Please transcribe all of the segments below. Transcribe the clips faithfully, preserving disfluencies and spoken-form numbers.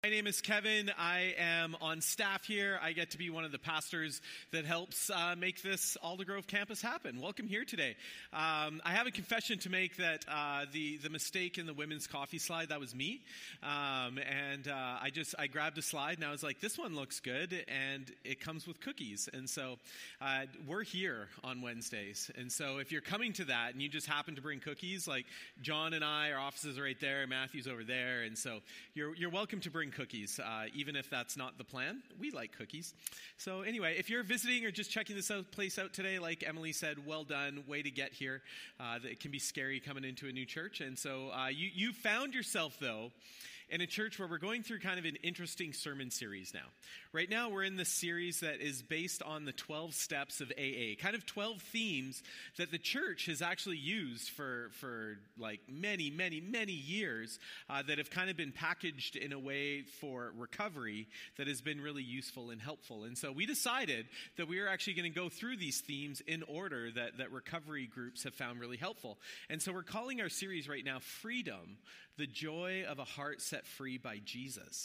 My name is Kevin. I am on staff here. I get to be one of the pastors that helps uh, make this Aldergrove campus happen. Welcome here today. Um, I have a confession to make that uh, the the mistake in the women's coffee slide, that was me. Um, and uh, I just I grabbed a slide and I was like, this one looks good, and it comes with cookies. And so uh, we're here on Wednesdays. And so if you're coming to that and you just happen to bring cookies, like John and I, our offices are right there, Matthew's over there, and so you're you're welcome to bring cookies, uh, even if that's not the plan. We like cookies. So anyway, if you're visiting or just checking this out, place out today, like Emily said, well done, way to get here. Uh, it can be scary coming into a new church. And so uh, you, you found yourself, though, in a church where we're going through kind of an interesting sermon series now. Right now, we're in this series that is based on the twelve steps of A A, kind of twelve themes that the church has actually used for, for like many, many, many years uh, that have kind of been packaged in a way for recovery that has been really useful and helpful. And so we decided that we are actually going to go through these themes in order that, that recovery groups have found really helpful. And so we're calling our series right now, Freedom, the Joy of a Heart Set Free by Jesus.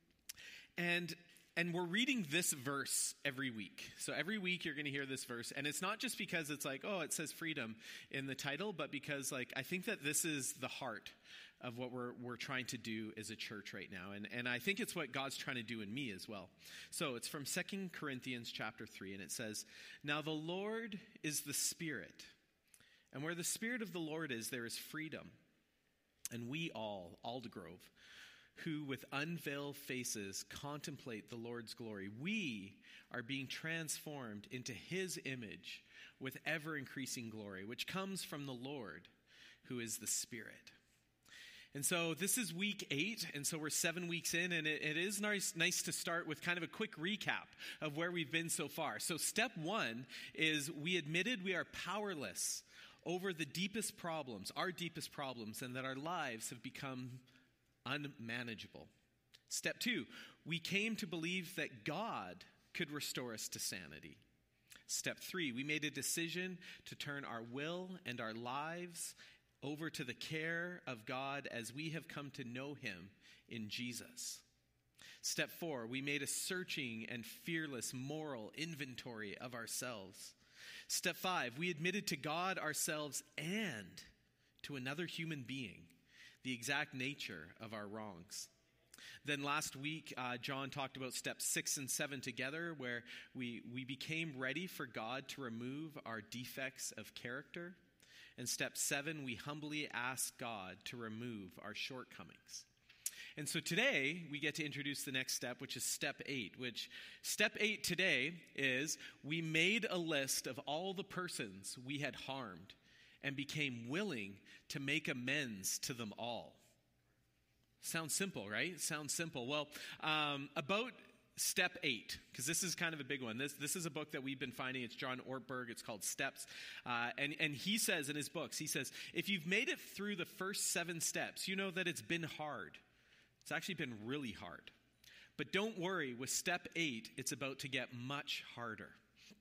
And and we're reading this verse every week. So every week you're going to hear this verse. And it's not just because it's like, oh, it says freedom in the title, but because like I think that this is the heart of what we're we're trying to do as a church right now. And and I think it's what God's trying to do in me as well. So it's from Second Corinthians chapter three, and it says, "Now the Lord is the Spirit, and where the Spirit of the Lord is, there is freedom. And we all, Aldergrove, who with unveiled faces contemplate the Lord's glory, we are being transformed into his image with ever-increasing glory, which comes from the Lord, who is the Spirit." And so this is week eight, and so we're seven weeks in, and it, it is nice, nice to start with kind of a quick recap of where we've been so far. So step one is we admitted we are powerless over the deepest problems, our deepest problems, and that our lives have become unmanageable. Step two, we came to believe that God could restore us to sanity. Step three, we made a decision to turn our will and our lives over to the care of God as we have come to know him in Jesus. Step four, we made a searching and fearless moral inventory of ourselves. Step five, we admitted to God ourselves and to another human being the exact nature of our wrongs. Then last week, uh, John talked about steps six and seven together, where we, we became ready for God to remove our defects of character. And step seven, we humbly asked God to remove our shortcomings. And so today, we get to introduce the next step, which is step eight, which step eight today is we made a list of all the persons we had harmed and became willing to make amends to them all. Sounds simple, right? Sounds simple. Well, um, about step eight, because this is kind of a big one. This this is a book that we've been finding. It's John Ortberg. It's called Steps. Uh, and, and he says in his books, he says, if you've made it through the first seven steps, you know that it's been hard. It's actually been really hard. But don't worry, with step eight, it's about to get much harder.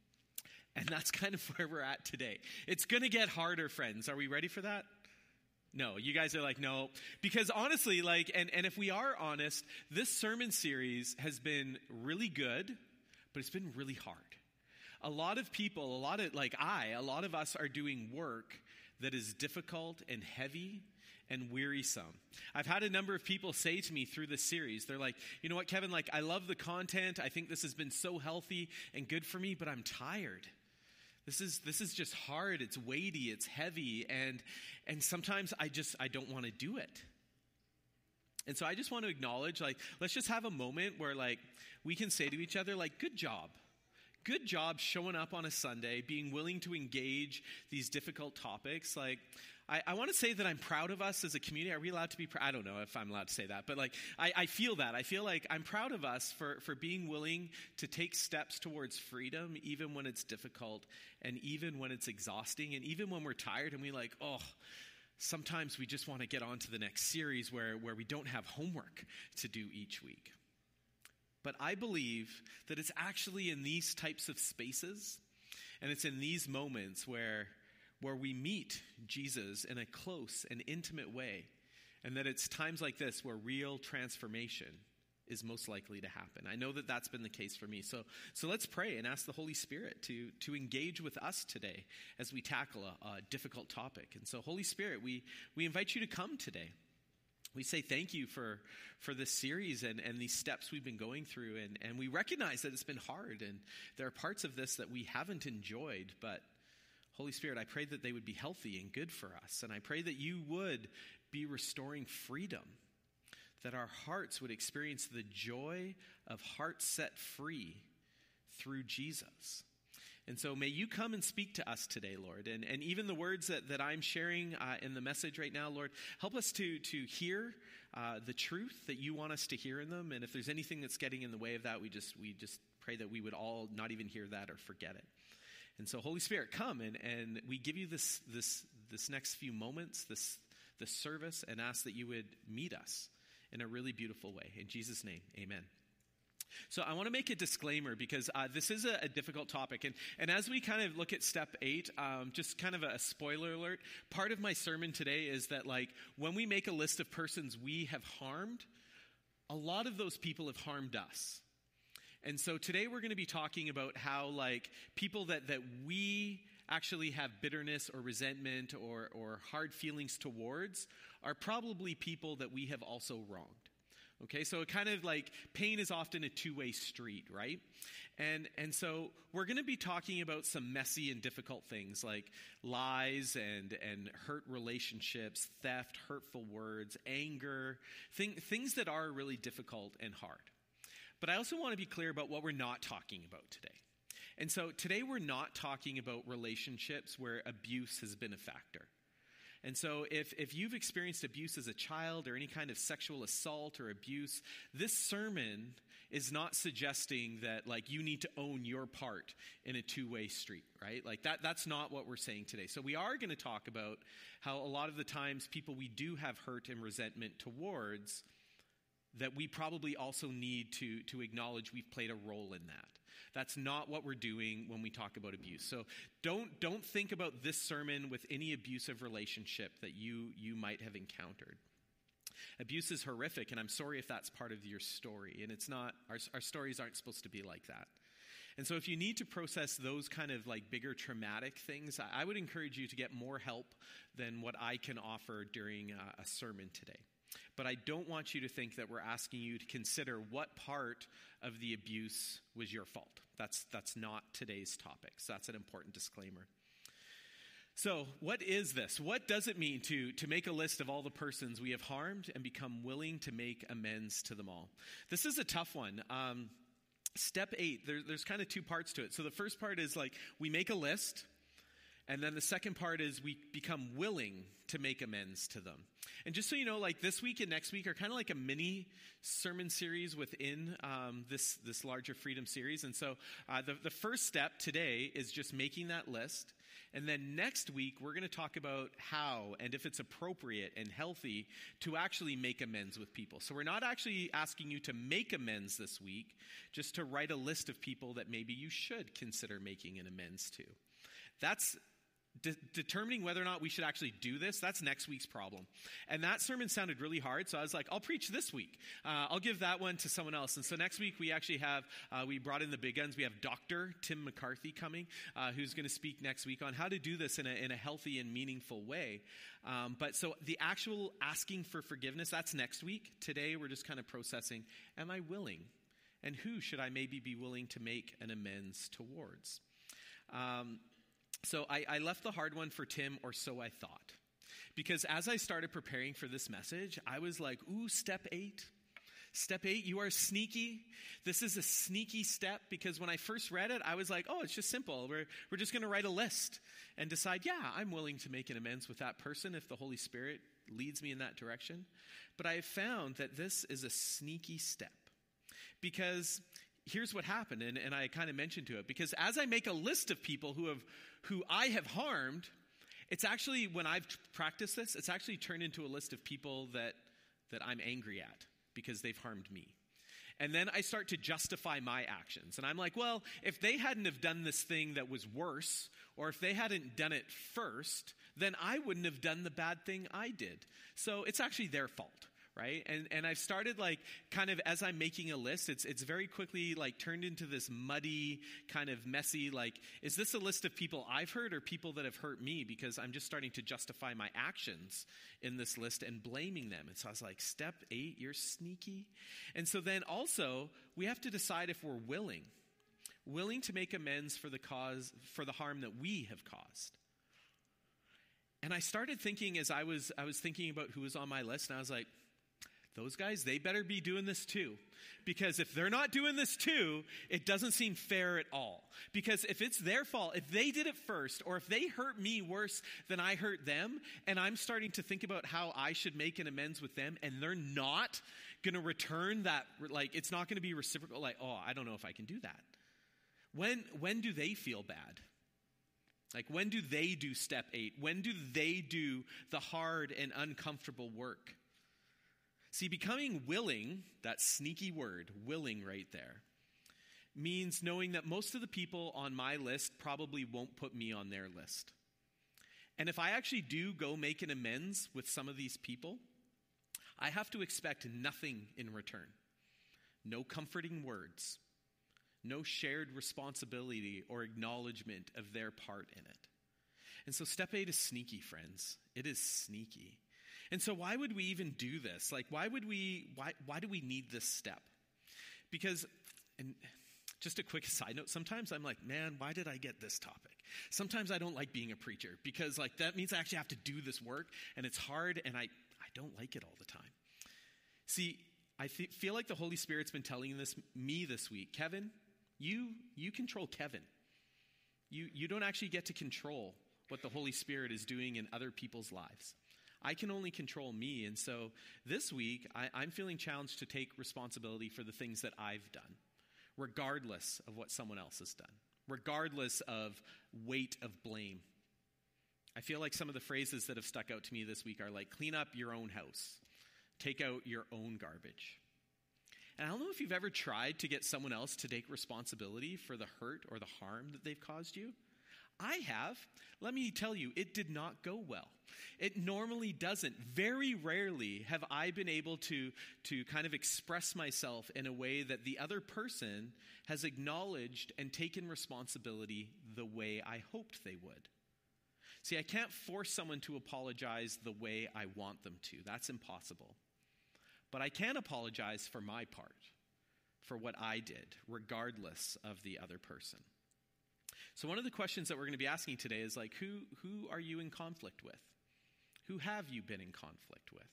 And that's kind of where we're at today. It's going to get harder, friends. Are we ready for that? No, you guys are like, no. Because honestly, like, and, and if we are honest, this sermon series has been really good, but it's been really hard. A lot of people, a lot of, like I, a lot of us are doing work that is difficult and heavy and wearisome. I've had a number of people say to me through this series, they're like, you know what, Kevin, like, I love the content. I think this has been so healthy and good for me, but I'm tired. This is this is just hard. It's weighty. It's heavy. And and sometimes I just, I don't want to do it. And so I just want to acknowledge, like, let's just have a moment where, like, we can say to each other, like, good job. Good job showing up on a Sunday, being willing to engage these difficult topics. Like, I, I want to say that I'm proud of us as a community. Are we allowed to be proud? I don't know if I'm allowed to say that, but like, I, I feel that. I feel like I'm proud of us for, for being willing to take steps towards freedom, even when it's difficult and even when it's exhausting and even when we're tired and we like, oh, sometimes we just want to get on to the next series where, where we don't have homework to do each week. But I believe that it's actually in these types of spaces and it's in these moments where where we meet Jesus in a close and intimate way, and that it's times like this where real transformation is most likely to happen. I know that that's been the case for me. So so let's pray and ask the Holy Spirit to, to engage with us today as we tackle a, a difficult topic. And so Holy Spirit, we, we invite you to come today. We say thank you for, for this series and, and these steps we've been going through. And, and we recognize that it's been hard. And there are parts of this that we haven't enjoyed. But Holy Spirit, I pray that they would be healthy and good for us. And I pray that you would be restoring freedom, that our hearts would experience the joy of hearts set free through Jesus. And so may you come and speak to us today, Lord. And, and even the words that, that I'm sharing uh, in the message right now, Lord, help us to, to hear uh, the truth that you want us to hear in them. And if there's anything that's getting in the way of that, we just we just pray that we would all not even hear that or forget it. And so, Holy Spirit, come and, and we give you this this this next few moments, this this service, and ask that you would meet us in a really beautiful way. In Jesus' name, amen. So I want to make a disclaimer because uh, this is a, a difficult topic. And, and as we kind of look at step eight, um, just kind of a, a spoiler alert, part of my sermon today is that, like, when we make a list of persons we have harmed, a lot of those people have harmed us. And so today we're going to be talking about how, like, people that, that we actually have bitterness or resentment or, or hard feelings towards are probably people that we have also wronged. Okay, so it kind of like pain is often a two-way street, right? And and so we're going to be talking about some messy and difficult things like lies and, and hurt relationships, theft, hurtful words, anger, thing, things that are really difficult and hard. But I also want to be clear about what we're not talking about today. And so today we're not talking about relationships where abuse has been a factor. And so if, if you've experienced abuse as a child or any kind of sexual assault or abuse, this sermon is not suggesting that, like, you need to own your part in a two-way street, right? Like that that's not what we're saying today. So we are going to talk about how a lot of the times people we do have hurt and resentment towards, that we probably also need to, to acknowledge we've played a role in that. That's not what we're doing when we talk about abuse. So don't don't think about this sermon with any abusive relationship that you you might have encountered. Abuse is horrific, and I'm sorry if that's part of your story. And it's not, our, our stories aren't supposed to be like that. And so if you need to process those kind of like bigger traumatic things, I, I would encourage you to get more help than what I can offer during a, a sermon today. But I don't want you to think that we're asking you to consider what part of the abuse was your fault. That's that's not today's topic. So that's an important disclaimer. So what is this? What does it mean to, to make a list of all the persons we have harmed and become willing to make amends to them all? This is a tough one. Um, step eight, there, there's kind of two parts to it. So the first part is like we make a list. And then the second part is we become willing to make amends to them. And just so you know, like this week and next week are kind of like a mini sermon series within um, this this larger Freedom series. And so uh, the, the first step today is just making that list. And then next week, we're going to talk about how and if it's appropriate and healthy to actually make amends with people. So we're not actually asking you to make amends this week, just to write a list of people that maybe you should consider making an amends to. That's De- determining whether or not we should actually do this, that's next week's problem. And that sermon sounded really hard, so I was like, I'll preach this week. Uh, I'll give that one to someone else. And so next week we actually have, uh, we brought in the big guns. We have Doctor Tim McCarthy coming, uh, who's going to speak next week on how to do this in a, in a healthy and meaningful way. Um, but so the actual asking for forgiveness, that's next week. Today we're just kind of processing, am I willing? And who should I maybe be willing to make an amends towards? Um So I, I left the hard one for Tim, or so I thought. Because as I started preparing for this message, I was like, ooh, step eight. Step eight, you are sneaky. This is a sneaky step, because when I first read it, I was like, oh, it's just simple. We're, we're just going to write a list and decide, yeah, I'm willing to make an amends with that person if the Holy Spirit leads me in that direction. But I have found that this is a sneaky step, because here's what happened, and, and I kind of mentioned to it, because as I make a list of people who have, who I have harmed, it's actually, when I've practiced this, it's actually turned into a list of people that, that I'm angry at because they've harmed me. And then I start to justify my actions. And I'm like, well, if they hadn't have done this thing that was worse, or if they hadn't done it first, then I wouldn't have done the bad thing I did. So it's actually their fault. right? And and I've started like kind of as I'm making a list, it's it's very quickly like turned into this muddy, kind of messy, like, is this a list of people I've hurt or people that have hurt me? Because I'm just starting to justify my actions in this list and blaming them. And so I was like, step eight, you're sneaky. And so then also we have to decide if we're willing, willing to make amends for the cause, for the harm that we have caused. And I started thinking as I was I was thinking about who was on my list, and I was like, those guys, they better be doing this too. Because if they're not doing this too, it doesn't seem fair at all. Because if it's their fault, if they did it first, or if they hurt me worse than I hurt them, and I'm starting to think about how I should make an amends with them, and they're not going to return that, like, it's not going to be reciprocal, like, oh, I don't know if I can do that. When, when do they feel bad? Like, when do they do step eight? When do they do the hard and uncomfortable work? See, becoming willing, that sneaky word, willing right there, means knowing that most of the people on my list probably won't put me on their list. And if I actually do go make an amends with some of these people, I have to expect nothing in return. No comforting words, no shared responsibility or acknowledgement of their part in it. And so step eight is sneaky, friends. It is sneaky. And so why would we even do this? Like, why would we, why, why do we need this step? Because, and just a quick side note, sometimes I'm like, man, why did I get this topic? Sometimes I don't like being a preacher because like that means I actually have to do this work and it's hard and I, I don't like it all the time. See, I th- feel like the Holy Spirit's been telling this me this week, Kevin, you, you control Kevin. You, you don't actually get to control what the Holy Spirit is doing in other people's lives. I can only control me. And so this week, I, I'm feeling challenged to take responsibility for the things that I've done, regardless of what someone else has done, regardless of weight of blame. I feel like some of the phrases that have stuck out to me this week are like, clean up your own house, take out your own garbage. And I don't know if you've ever tried to get someone else to take responsibility for the hurt or the harm that they've caused you. I have. Let me tell you, it did not go well. It normally doesn't. Very rarely have I been able to, to kind of express myself in a way that the other person has acknowledged and taken responsibility the way I hoped they would. See, I can't force someone to apologize the way I want them to. That's impossible. But I can apologize for my part, for what I did, regardless of the other person. So one of the questions that we're going to be asking today is like, who, who are you in conflict with? Who have you been in conflict with?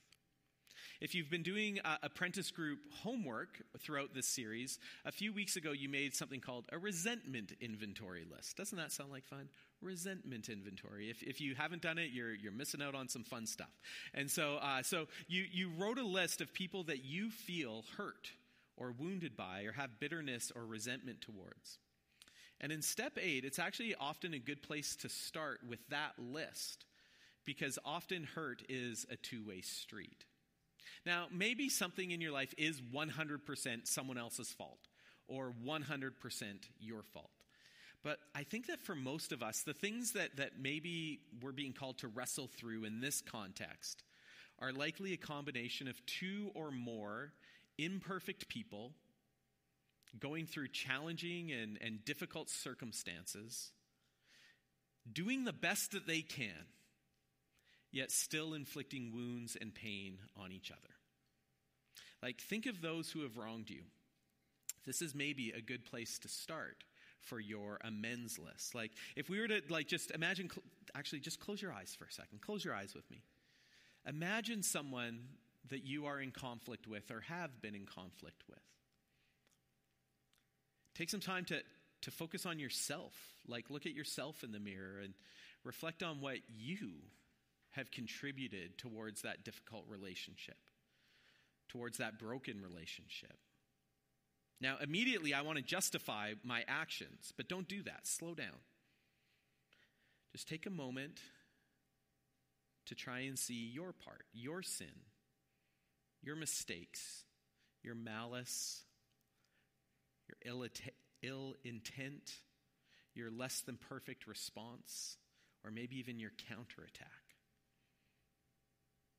If you've been doing uh, apprentice group homework throughout this series, a few weeks ago you made something called a resentment inventory list. Doesn't that sound like fun? Resentment inventory. If if you haven't done it, you're you're missing out on some fun stuff. And so uh, so you you wrote a list of people that you feel hurt or wounded by or have bitterness or resentment towards. And in step eight, it's actually often a good place to start with that list, because often hurt is a two-way street. Now, maybe something in your life is one hundred percent someone else's fault or one hundred percent your fault. But I think that for most of us, the things that, that maybe we're being called to wrestle through in this context are likely a combination of two or more imperfect people going through challenging and, and difficult circumstances, doing the best that they can, yet still inflicting wounds and pain on each other. Like, think of those who have wronged you. This is maybe a good place to start for your amends list. Like, if we were to, like, just imagine, actually, just close your eyes for a second. Close your eyes with me. Imagine someone that you are in conflict with or have been in conflict with. Take some time to, to focus on yourself. Like, look at yourself in the mirror and reflect on what you have contributed towards that difficult relationship, towards that broken relationship. Now, immediately, I want to justify my actions, but don't do that. Slow down. Just take a moment to try and see your part, your sin, your mistakes, your malice, your ill, ill intent, your less than perfect response, or maybe even your counterattack.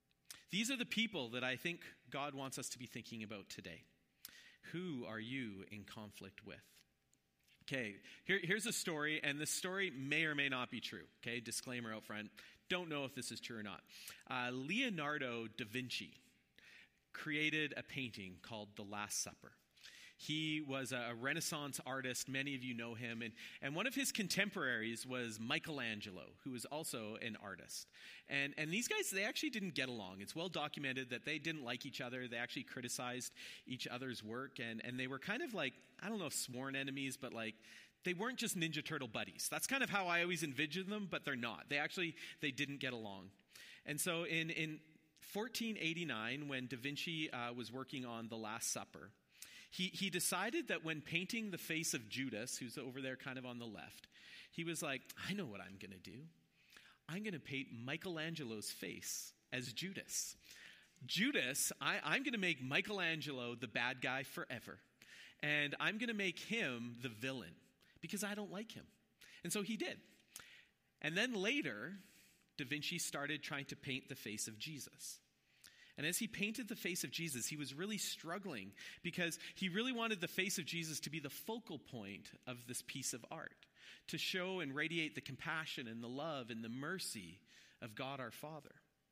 These are the people that I think God wants us to be thinking about today. Who are you in conflict with? Okay, here, here's a story, and this story may or may not be true. Okay, disclaimer out front. Don't know if this is true or not. Uh, Leonardo da Vinci created a painting called The Last Supper. He was a Renaissance artist. Many of you know him. And, and one of his contemporaries was Michelangelo, who was also an artist. And, and these guys, they actually didn't get along. It's well documented that they didn't like each other. They actually criticized each other's work. And, and they were kind of like, I don't know if sworn enemies, but like, they weren't just Ninja Turtle buddies. That's kind of how I always envisioned them, but they're not. They actually, they didn't get along. And so in, in fourteen eighty-nine, when Da Vinci uh, was working on The Last Supper, He he decided that when painting the face of Judas, who's over there kind of on the left, he was like, I know what I'm going to do. I'm going to paint Michelangelo's face as Judas. Judas, I, I'm going to make Michelangelo the bad guy forever. And I'm going to make him the villain because I don't like him. And so he did. And then later, Da Vinci started trying to paint the face of Jesus. And as he painted the face of Jesus, he was really struggling because he really wanted the face of Jesus to be the focal point of this piece of art, to show and radiate the compassion and the love and the mercy of God our Father.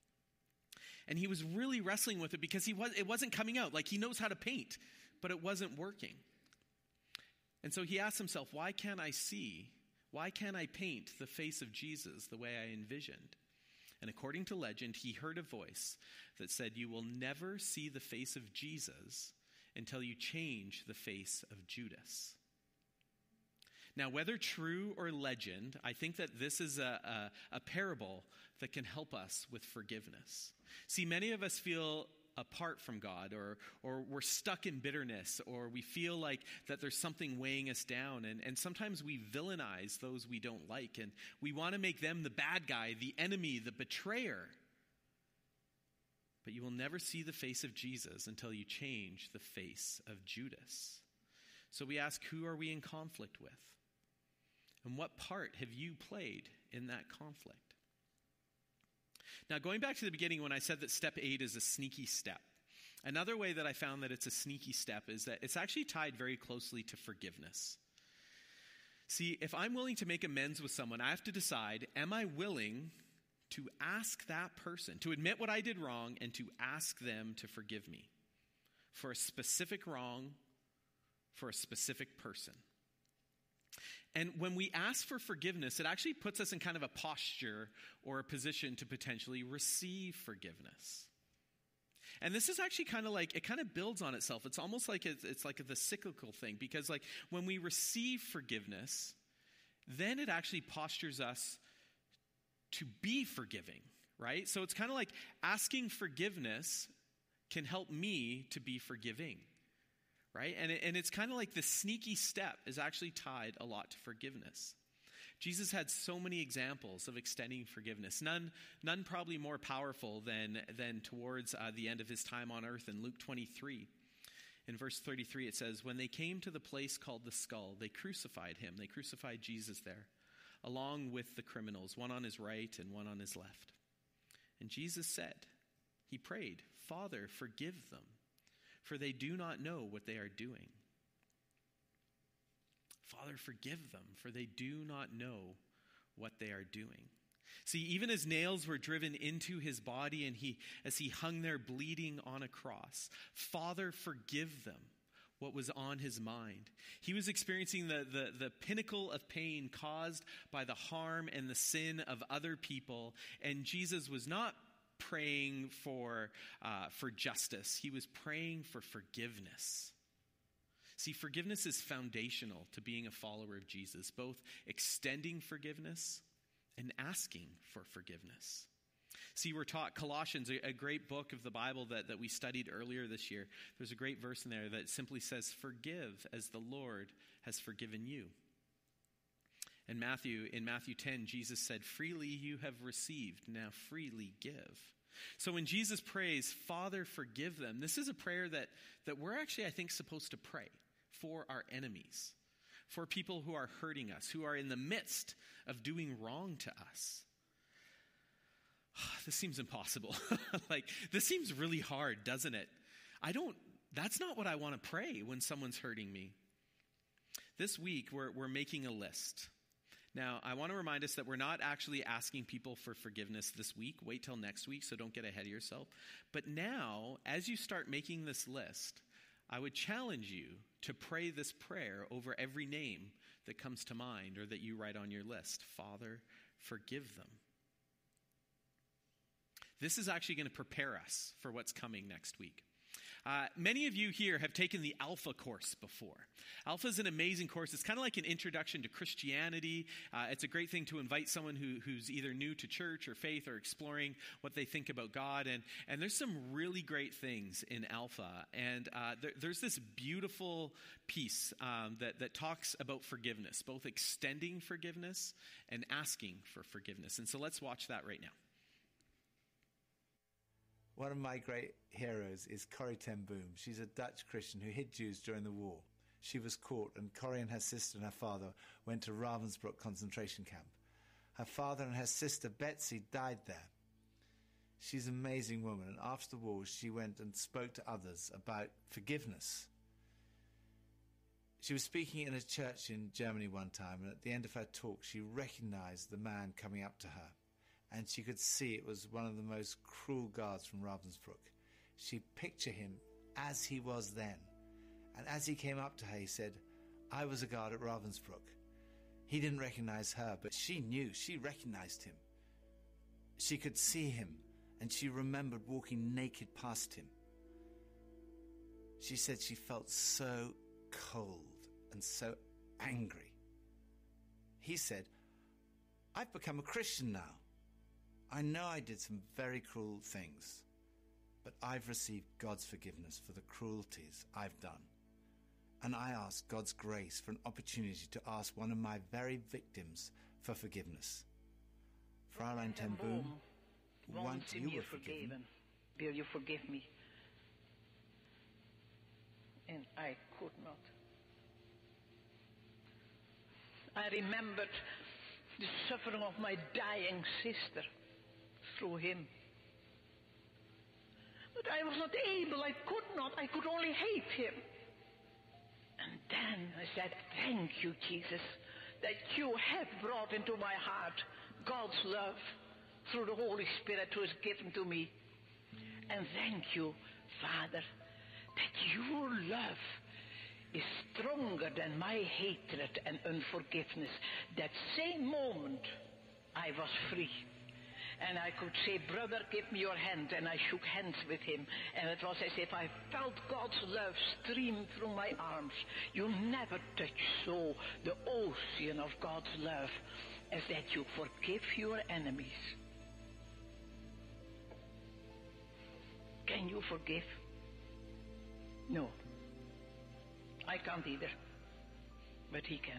And he was really wrestling with it because he was, it wasn't coming out. Like, he knows how to paint, but it wasn't working. And so he asked himself, why can't I see, why can't I paint the face of Jesus the way I envisioned? And according to legend, he heard a voice that said, you will never see the face of Jesus until you change the face of Judas. Now, whether true or legend, I think that this is a, a, a parable that can help us with forgiveness. See, many of us feel apart from God, or or we're stuck in bitterness, or we feel like that there's something weighing us down, and, and sometimes we villainize those we don't like, and we want to make them the bad guy, the enemy, the betrayer. But you will never see the face of Jesus until you change the face of Judas. So we ask, who are we in conflict with? And what part have you played in that conflict? Now, going back to the beginning when I said that step eight is a sneaky step, another way that I found that it's a sneaky step is that it's actually tied very closely to forgiveness. See, if I'm willing to make amends with someone, I have to decide, am I willing to ask that person, to admit what I did wrong, and to ask them to forgive me for a specific wrong, for a specific person? And when we ask for forgiveness, it actually puts us in kind of a posture or a position to potentially receive forgiveness. And this is actually kind of like, it kind of builds on itself. It's almost like it's, it's like the cyclical thing, because like when we receive forgiveness, then it actually postures us to be forgiving, right? So it's kind of like asking forgiveness can help me to be forgiving. Right? And, it, and it's kind of like the sneaky step is actually tied a lot to forgiveness. Jesus had so many examples of extending forgiveness, none none probably more powerful than, than towards uh, the end of his time on earth in Luke twenty-three. In verse thirty-three it says, when they came to the place called the Skull, they crucified him. They crucified Jesus there, along with the criminals, one on his right and one on his left. And Jesus said, he prayed, Father, forgive them, for they do not know what they are doing. Father, forgive them, for they do not know what they are doing. See, even as nails were driven into his body and he, as he hung there bleeding on a cross, Father, forgive them, what was on his mind. He was experiencing the, the, the pinnacle of pain caused by the harm and the sin of other people, and Jesus was not praying for uh, for justice. He was praying for forgiveness. See, forgiveness is foundational to being a follower of Jesus, both extending forgiveness and asking for forgiveness. See, we're taught Colossians, a, a great book of the Bible that, that we studied earlier this year. There's a great verse in there that simply says, forgive as the Lord has forgiven you. And Matthew, in Matthew ten, Jesus said, freely you have received, now freely give. So when Jesus prays, Father, forgive them, this is a prayer that, that we're actually, I think, supposed to pray for our enemies, for people who are hurting us, who are in the midst of doing wrong to us. this seems impossible. Like, this seems really hard, doesn't it? I don't, that's not what I want to pray when someone's hurting me. This week, we're, we're making a list. Now, I want to remind us that we're not actually asking people for forgiveness this week. Wait till next week, so don't get ahead of yourself. But now, as you start making this list, I would challenge you to pray this prayer over every name that comes to mind or that you write on your list. Father, forgive them. This is actually going to prepare us for what's coming next week. Uh, many of you here have taken the Alpha course before. Alpha is an amazing course. It's kind of like an introduction to Christianity. Uh, it's a great thing to invite someone who, who's either new to church or faith or exploring what they think about God. And, and there's some really great things in Alpha. And uh, there, there's this beautiful piece um, that, that talks about forgiveness, both extending forgiveness and asking for forgiveness. And so let's watch that right now. One of my great heroes is Corrie ten Boom. She's a Dutch Christian who hid Jews during the war. She was caught, and Corrie and her sister and her father went to Ravensbrück concentration camp. Her father and her sister Betsy died there. She's an amazing woman, and after the war she went and spoke to others about forgiveness. She was speaking in a church in Germany one time, and at the end of her talk she recognized the man coming up to her. And she could see it was one of the most cruel guards from Ravensbrück. She pictured him as he was then. And as he came up to her, he said, I was a guard at Ravensbrück. He didn't recognize her, but she knew, she recognized him. She could see him, and she remembered walking naked past him. She said she felt so cold and so angry. He said, I've become a Christian now. I know I did some very cruel things, but I've received God's forgiveness for the cruelties I've done. And I ask God's grace for an opportunity to ask one of my very victims for forgiveness. Fräulein ten Boom, once you were forgiven, will you forgive me? And I could not. I remembered the suffering of my dying sister through him. But I was not able, I could not, I could only hate him. And then I said, thank you, Jesus, that you have brought into my heart God's love through the Holy Spirit who is given to me. And thank you, Father, that your love is stronger than my hatred and unforgiveness. That same moment, I was free. And I could say, brother, give me your hand. And I shook hands with him. And it was as if I felt God's love stream through my arms. You never touch so the ocean of God's love as that you forgive your enemies. Can you forgive? No. I can't either. But he can.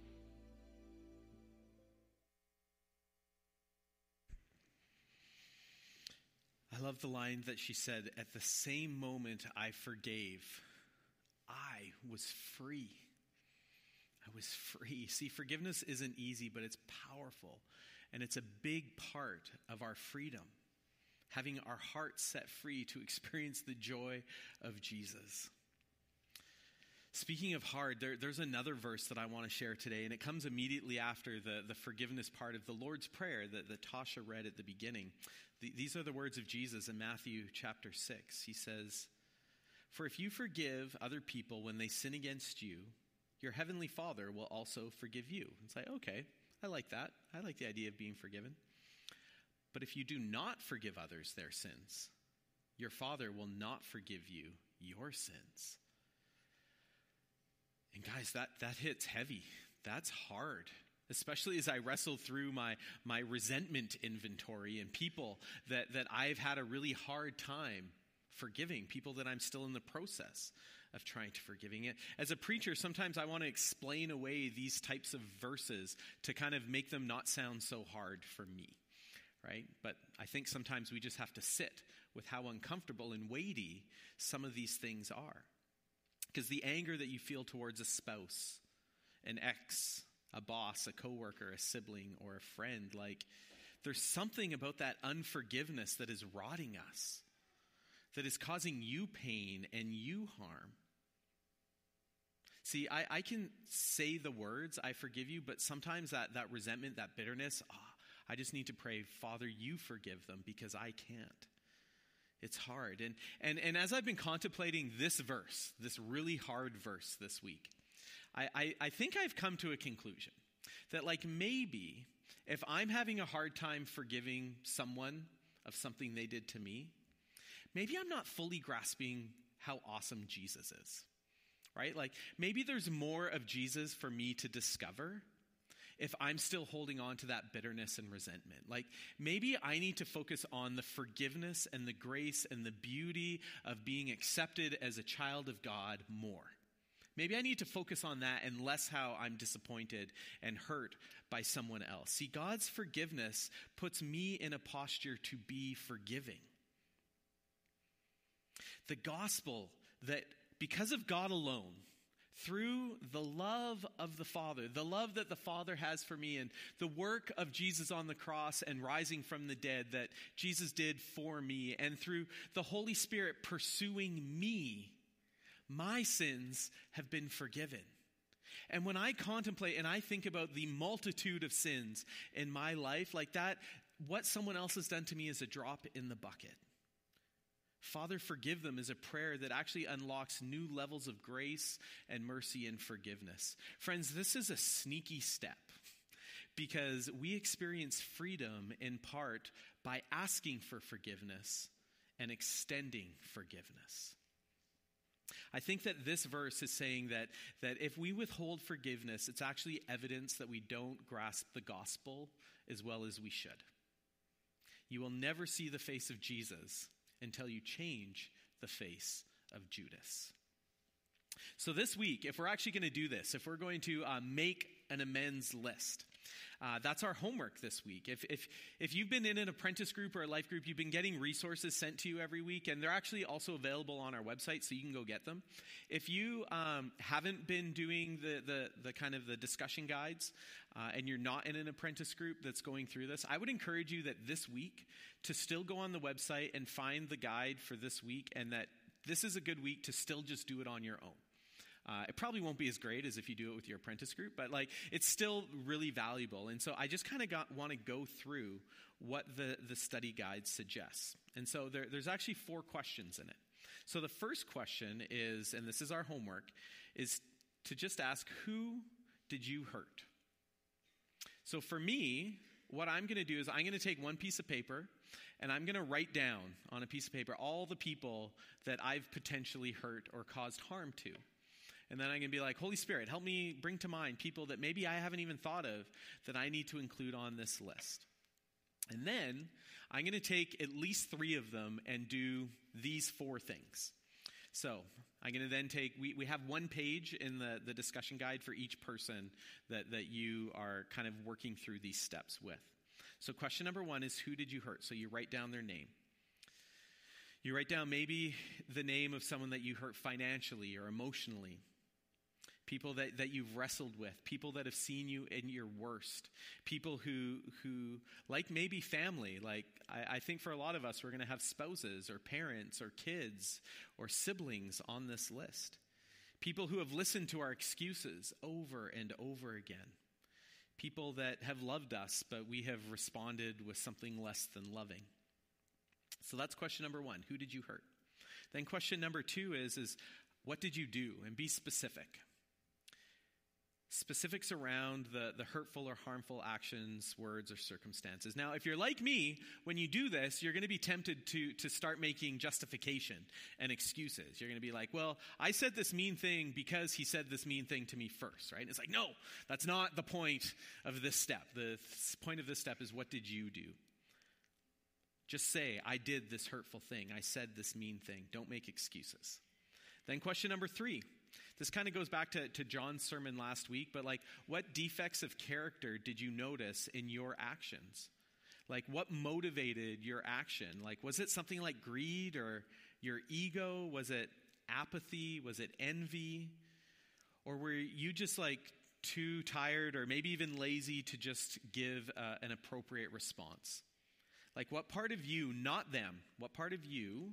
I love the line that she said, at the same moment I forgave, I was free. I was free. See, forgiveness isn't easy, but it's powerful. And it's a big part of our freedom. Having our hearts set free to experience the joy of Jesus. Speaking of hard, there, there's another verse that I want to share today, and it comes immediately after the, the forgiveness part of the Lord's Prayer that, that Tasha read at the beginning. The, these are the words of Jesus in Matthew chapter six. He says, for if you forgive other people when they sin against you, your heavenly Father will also forgive you. It's like, okay, I like that. I like the idea of being forgiven. But if you do not forgive others their sins, your Father will not forgive you your sins. And guys, that, that hits heavy. That's hard, especially as I wrestle through my, my resentment inventory and people that, that I've had a really hard time forgiving, people that I'm still in the process of trying to forgiving it. As a preacher, sometimes I want to explain away these types of verses to kind of make them not sound so hard for me, right? But I think sometimes we just have to sit with how uncomfortable and weighty some of these things are. Because the anger that you feel towards a spouse, an ex, a boss, a coworker, a sibling, or a friend, like there's something about that unforgiveness that is rotting us, that is causing you pain and you harm. See, I, I can say the words, I forgive you, but sometimes that, that resentment, that bitterness, oh, I just need to pray, Father, you forgive them because I can't. It's hard. And, and, and as I've been contemplating this verse, this really hard verse this week, I, I, I think I've come to a conclusion that like maybe if I'm having a hard time forgiving someone of something they did to me, maybe I'm not fully grasping how awesome Jesus is. Right? Like maybe there's more of Jesus for me to discover if I'm still holding on to that bitterness and resentment. Like maybe I need to focus on the forgiveness and the grace and the beauty of being accepted as a child of God more. Maybe I need to focus on that and less how I'm disappointed and hurt by someone else. See, God's forgiveness puts me in a posture to be forgiving. The gospel that because of God alone, through the love of the Father, the love that the Father has for me and the work of Jesus on the cross and rising from the dead that Jesus did for me, and through the Holy Spirit pursuing me, my sins have been forgiven. And when I contemplate and I think about the multitude of sins in my life like that, what someone else has done to me is a drop in the bucket. Father, forgive them is a prayer that actually unlocks new levels of grace and mercy and forgiveness. Friends, this is a sneaky step because we experience freedom in part by asking for forgiveness and extending forgiveness. I think that this verse is saying that, that if we withhold forgiveness, it's actually evidence that we don't grasp the gospel as well as we should. You will never see the face of Jesus until you change the face of Judas. So this week, if we're actually going to do this, if we're going to uh, make an amends list, uh, that's our homework this week. If, if, if you've been in an apprentice group or a life group, you've been getting resources sent to you every week, and they're actually also available on our website, so you can go get them. If you um, haven't been doing the, the, the kind of the discussion guides, uh, and you're not in an apprentice group that's going through this, I would encourage you that this week to still go on the website and find the guide for this week, and that this is a good week to still just do it on your own. Uh, it probably won't be as great as if you do it with your apprentice group, but like it's still really valuable. And so I just kind of want to go through what the, the study guide suggests. And so there, there's actually four questions in it. So the first question is, and this is our homework, is to just ask, who did you hurt? So for me, what I'm going to do is I'm going to take one piece of paper and I'm going to write down on a piece of paper all the people that I've potentially hurt or caused harm to. And then I'm going to be like, Holy Spirit, help me bring to mind people that maybe I haven't even thought of that I need to include on this list. And then I'm going to take at least three of them and do these four things. So I'm going to then take, we, we have one page in the, the discussion guide for each person that, that you are kind of working through these steps with. So question number one is, who did you hurt? So you write down their name. You write down maybe the name of someone that you hurt financially or emotionally. People that, that you've wrestled with, people that have seen you in your worst, people who, who like maybe family, like I, I think for a lot of us, we're going to have spouses or parents or kids or siblings on this list. People who have listened to our excuses over and over again. People that have loved us, but we have responded with something less than loving. So that's question number one. Who did you hurt? Then question number two is, is what did you do? And be specific. Specifics around the, the hurtful or harmful actions, words, or circumstances. Now, if you're like me, when you do this, you're going to be tempted to, to start making justification and excuses. You're going to be like, well, I said this mean thing because he said this mean thing to me first, right? And it's like, no, that's not the point of this step. The point of this step is, what did you do? Just say, I did this hurtful thing. I said this mean thing. Don't make excuses. Then question number three. This kind of goes back to, to John's sermon last week, but like, what defects of character did you notice in your actions? Like, what motivated your action? Like, was it something like greed or your ego? Was it apathy? Was it envy? Or were you just like too tired or maybe even lazy to just give uh, an appropriate response? Like, what part of you, not them, what part of you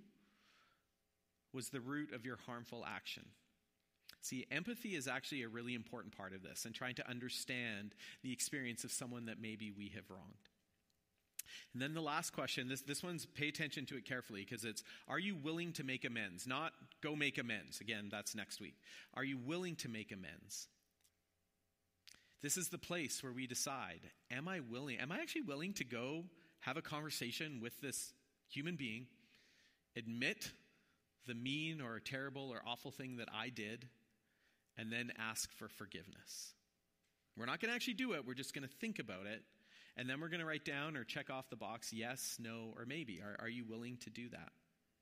was the root of your harmful action? See, empathy is actually a really important part of this, and trying to understand the experience of someone that maybe we have wronged. And then the last question, this, this one's, pay attention to it carefully, because it's, are you willing to make amends? Not go make amends. Again, that's next week. Are you willing to make amends? This is the place where we decide, am I willing, am I actually willing to go have a conversation with this human being, admit the mean or terrible or awful thing that I did, and then ask for forgiveness? We're not going to actually do it. We're just going to think about it. And then we're going to write down or check off the box, yes, no, or maybe. Are, are you willing to do that?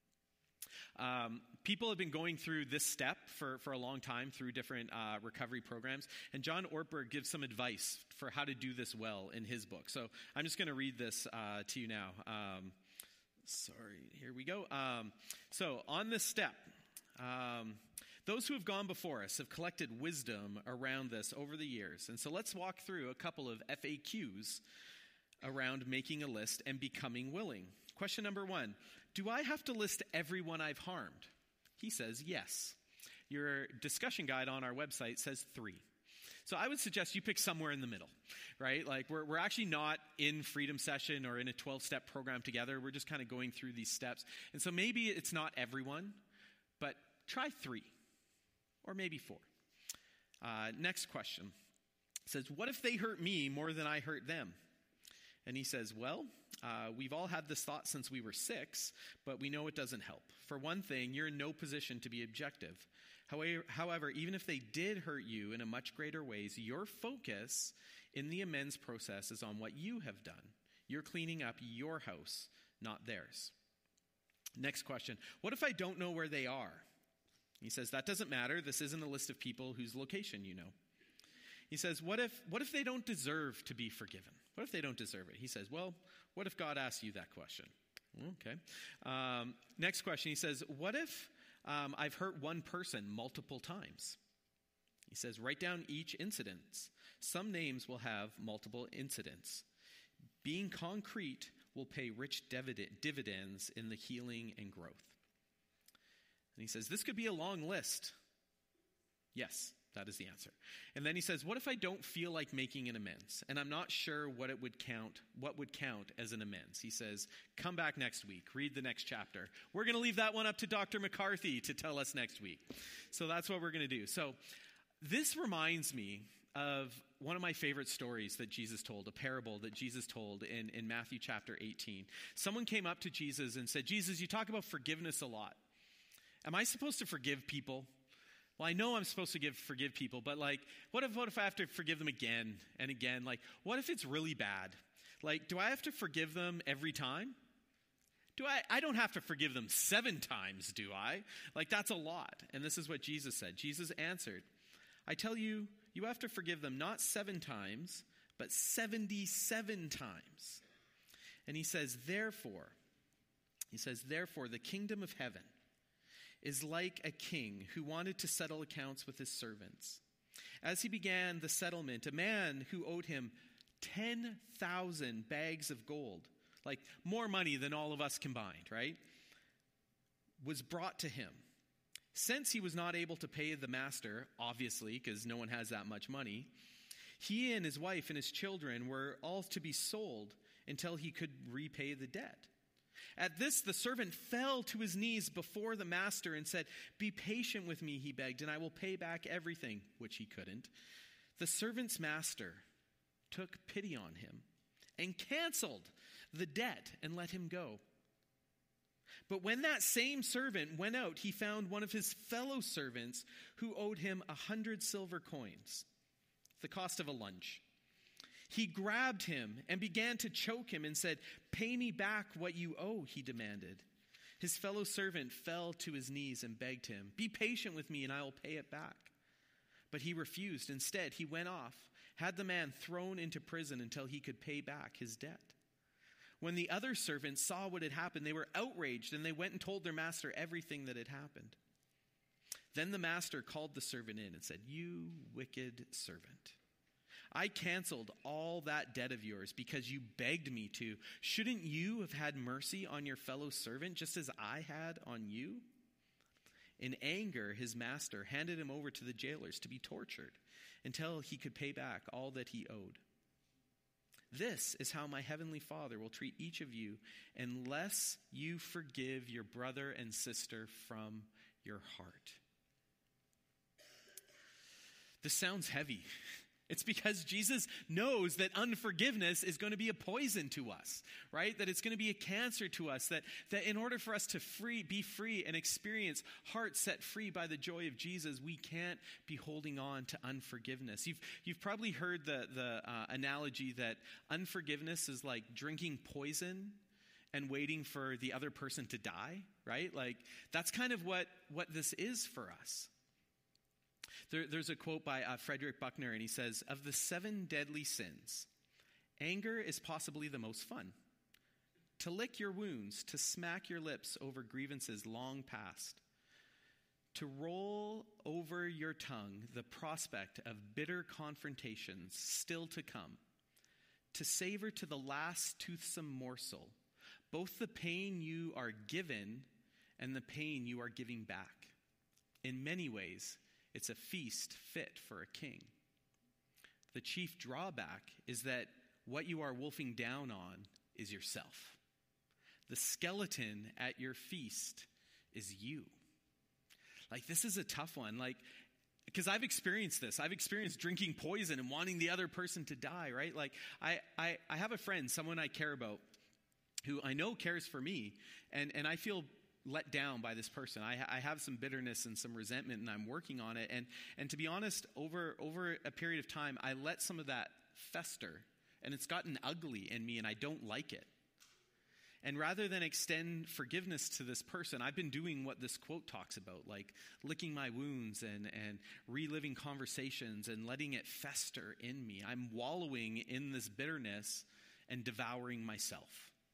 Um, people have been going through this step for, for a long time through different uh, recovery programs. And John Ortberg gives some advice for how to do this well in his book. So I'm just going to read this uh, to you now. Um, sorry, here we go. Um, so on this step, um, those who have gone before us have collected wisdom around this over the years. And so let's walk through a couple of F A Qs around making a list and becoming willing. Question number one, do I have to list everyone I've harmed? He says yes. Your discussion guide on our website says three. So I would suggest you pick somewhere in the middle, right? Like we're we're actually not in Freedom Session or in a twelve-step program together. We're just kind of going through these steps. And so maybe it's not everyone, but try three. Or maybe four. Uh, next question. It says, what if they hurt me more than I hurt them? And he says, well, uh, we've all had this thought since we were six, but we know it doesn't help. For one thing, you're in no position to be objective. However, however, even if they did hurt you in a much greater ways, your focus in the amends process is on what you have done. You're cleaning up your house, not theirs. Next question. What if I don't know where they are? He says, that doesn't matter. This isn't a list of people whose location you know. He says, what if what if they don't deserve to be forgiven? What if they don't deserve it? He says, well, what if God asks you that question? Okay. Um, next question, he says, what if um, I've hurt one person multiple times? He says, write down each incident. Some names will have multiple incidents. Being concrete will pay rich dividends in the healing and growth. And he says, this could be a long list. Yes, that is the answer. And then he says, what if I don't feel like making an amends? And I'm not sure what it would count, what would count as an amends. He says, come back next week, read the next chapter. We're going to leave that one up to Doctor McCarthy to tell us next week. So that's what we're going to do. So this reminds me of one of my favorite stories that Jesus told, a parable that Jesus told in, in Matthew chapter eighteen. Someone came up to Jesus and said, Jesus, you talk about forgiveness a lot. Am I supposed to forgive people? Well, I know I'm supposed to give forgive people, but like, what if what if I have to forgive them again and again? Like, what if it's really bad? Like, do I have to forgive them every time? Do I? I don't have to forgive them seven times, do I? Like, that's a lot. And this is what Jesus said. Jesus answered, I tell you, you have to forgive them not seven times, but seventy-seven times. And he says, therefore, he says, therefore, the kingdom of heaven is like a king who wanted to settle accounts with his servants. As he began the settlement, a man who owed him ten thousand bags of gold, like more money than all of us combined, right, was brought to him. Since he was not able to pay the master, obviously, because no one has that much money, he and his wife and his children were all to be sold until he could repay the debt. At this, the servant fell to his knees before the master and said, be patient with me, he begged, and I will pay back everything, which he couldn't. The servant's master took pity on him and canceled the debt and let him go. But when that same servant went out, he found one of his fellow servants who owed him a hundred silver coins, the cost of a lunch. He grabbed him and began to choke him and said, pay me back what you owe, he demanded. His fellow servant fell to his knees and begged him, be patient with me and I will pay it back. But he refused. Instead, he went off, had the man thrown into prison until he could pay back his debt. When the other servants saw what had happened, they were outraged and they went and told their master everything that had happened. Then the master called the servant in and said, 'You wicked servant. I canceled all that debt of yours because you begged me to. Shouldn't you have had mercy on your fellow servant just as I had on you?' In anger, his master handed him over to the jailers to be tortured until he could pay back all that he owed. This is how my heavenly Father will treat each of you unless you forgive your brother and sister from your heart." This sounds heavy. It's because Jesus knows that unforgiveness is going to be a poison to us, right? That it's going to be a cancer to us, that, that in order for us to free, be free and experience hearts set free by the joy of Jesus, we can't be holding on to unforgiveness. You've, you've probably heard the, the uh, analogy that unforgiveness is like drinking poison and waiting for the other person to die, right? Like that's kind of what, what this is for us. There, there's a quote by uh, Frederick Buechner, and he says, "Of the seven deadly sins, anger is possibly the most fun. To lick your wounds, to smack your lips over grievances long past, to roll over your tongue the prospect of bitter confrontations still to come, to savor to the last toothsome morsel both the pain you are given and the pain you are giving back. In many ways, it's a feast fit for a king. The chief drawback is that what you are wolfing down on is yourself. The skeleton at your feast is you." Like, this is a tough one. Like, because I've experienced this. I've experienced drinking poison and wanting the other person to die, right? Like, I, I, I have a friend, someone I care about, who I know cares for me, and, and I feel let down by this person. I, I have some bitterness and some resentment, and I'm working on it. And and to be honest, over over a period of time, I let some of that fester, and it's gotten ugly in me, and I don't like it. And rather than extend forgiveness to this person, I've been doing what this quote talks about, like licking my wounds and, and reliving conversations and letting it fester in me. I'm wallowing in this bitterness and devouring myself.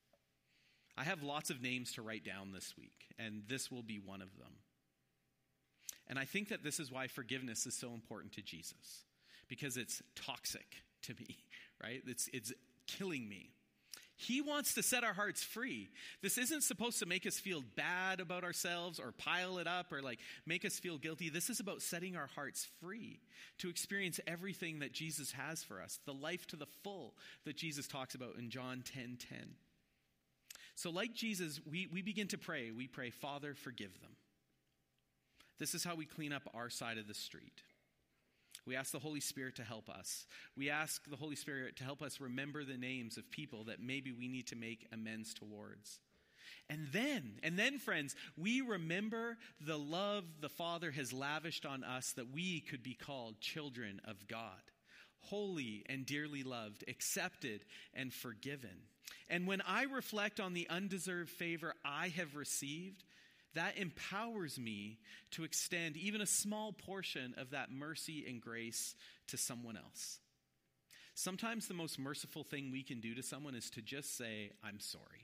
I have lots of names to write down this week, and this will be one of them. And I think that this is why forgiveness is so important to Jesus, because it's toxic to me, right? It's, it's killing me. He wants to set our hearts free. This isn't supposed to make us feel bad about ourselves or pile it up or like make us feel guilty. This is about setting our hearts free to experience everything that Jesus has for us, the life to the full that Jesus talks about in John ten ten. So like Jesus, we, we begin to pray. We pray, "Father, forgive them." This is how we clean up our side of the street. We ask the Holy Spirit to help us. We ask the Holy Spirit to help us remember the names of people that maybe we need to make amends towards. And then, and then, friends, we remember the love the Father has lavished on us that we could be called children of God, holy and dearly loved, accepted and forgiven. And when I reflect on the undeserved favor I have received, that empowers me to extend even a small portion of that mercy and grace to someone else. Sometimes the most merciful thing we can do to someone is to just say, "I'm sorry."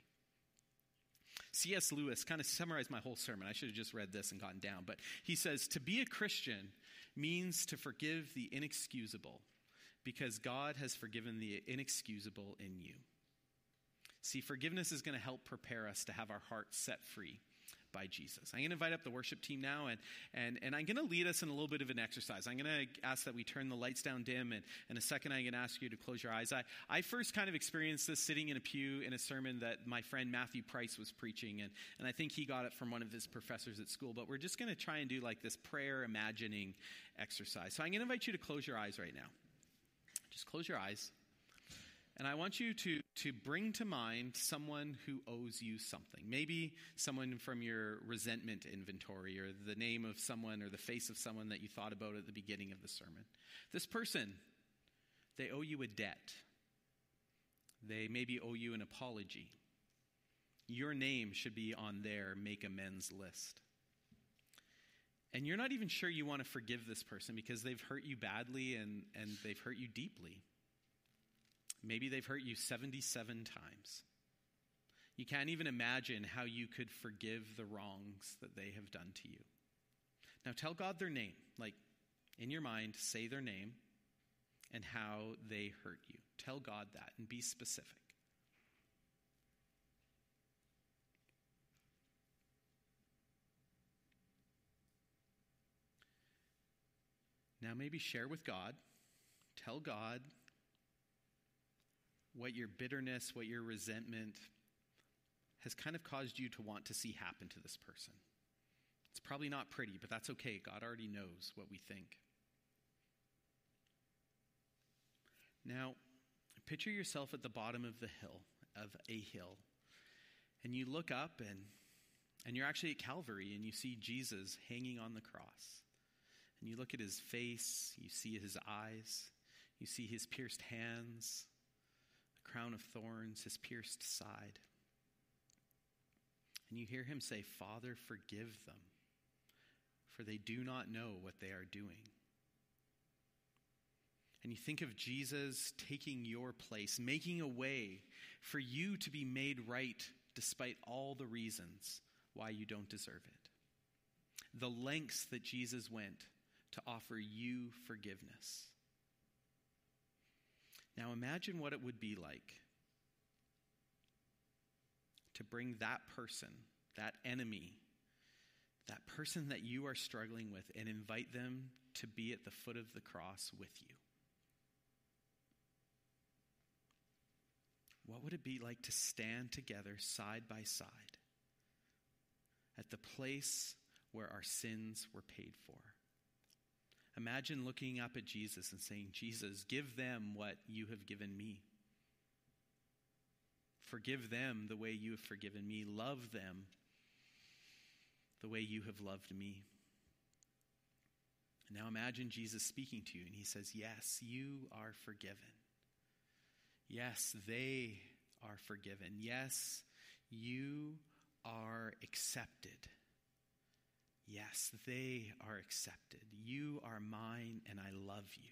C S Lewis kind of summarized my whole sermon. I should have just read this and gotten down. But he says, "To be a Christian means to forgive the inexcusable because God has forgiven the inexcusable in you." See, forgiveness is going to help prepare us to have our hearts set free by Jesus. I'm going to invite up the worship team now, and and and I'm going to lead us in a little bit of an exercise. I'm going to ask that we turn the lights down dim, and in a second I'm going to ask you to close your eyes. I, I first kind of experienced this sitting in a pew in a sermon that my friend Matthew Price was preaching, and, and I think he got it from one of his professors at school, but we're just going to try and do like this prayer imagining exercise. So I'm going to invite you to close your eyes right now. Just close your eyes. And I want you to, to bring to mind someone who owes you something. Maybe someone from your resentment inventory, or the name of someone or the face of someone that you thought about at the beginning of the sermon. This person, they owe you a debt. They maybe owe you an apology. Your name should be on their make amends list. And you're not even sure you want to forgive this person because they've hurt you badly and, and they've hurt you deeply. Maybe they've hurt you seventy-seven times. You can't even imagine how you could forgive the wrongs that they have done to you. Now tell God their name. Like, in your mind, say their name and how they hurt you. Tell God that and be specific. Now maybe share with God. Tell God what your bitterness, what your resentment has kind of caused you to want to see happen to this person. It's probably not pretty, but that's okay. God already knows what we think. Now, picture yourself at the bottom of the hill, of a hill, and you look up and, and you're actually at Calvary and you see Jesus hanging on the cross. And you look at his face, you see his eyes, you see his pierced hands, the crown of thorns, his pierced side. And you hear him say, "Father, forgive them, for they do not know what they are doing." And you think of Jesus taking your place, making a way for you to be made right despite all the reasons why you don't deserve it. The lengths that Jesus went to offer you forgiveness. Now imagine what it would be like to bring that person, that enemy, that person that you are struggling with, and invite them to be at the foot of the cross with you. What would it be like to stand together side by side at the place where our sins were paid for? Imagine looking up at Jesus and saying, "Jesus, give them what you have given me. Forgive them the way you have forgiven me. Love them the way you have loved me." And now imagine Jesus speaking to you and he says, "Yes, you are forgiven. Yes, they are forgiven. Yes, you are accepted. Yes, they are accepted. You are mine and I love you."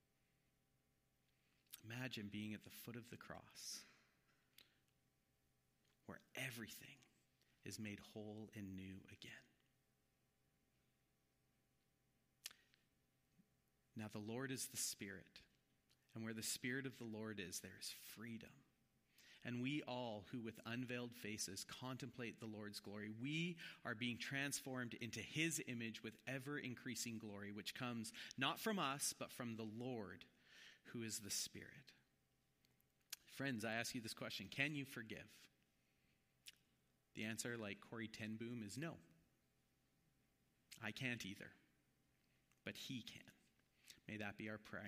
Imagine being at the foot of the cross where everything is made whole and new again. Now the Lord is the Spirit, and where the Spirit of the Lord is, there is freedom. And we all who with unveiled faces contemplate the Lord's glory, we are being transformed into his image with ever-increasing glory, which comes not from us, but from the Lord, who is the Spirit. Friends, I ask you this question: can you forgive? The answer, like Corrie ten Boom, is no. I can't either, but he can. May that be our prayer.